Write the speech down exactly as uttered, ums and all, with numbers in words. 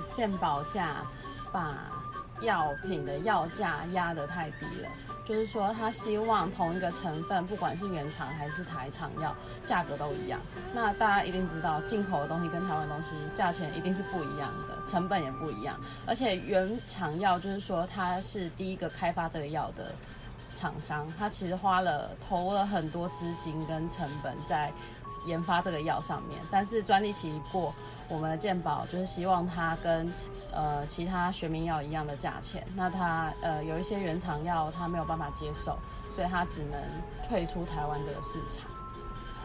健保价把药品的药价压得太低了，就是说他希望同一个成分，不管是原厂还是台厂药，价格都一样。那大家一定知道，进口的东西跟台湾的东西价钱一定是不一样的，成本也不一样。而且原厂药就是说，它是第一个开发这个药的厂商，他其实花了投了很多资金跟成本在研发这个药上面，但是专利期一过，我们的健保就是希望它跟呃其他学名药一样的价钱，那它呃有一些原厂药它没有办法接受，所以它只能退出台湾这个市场。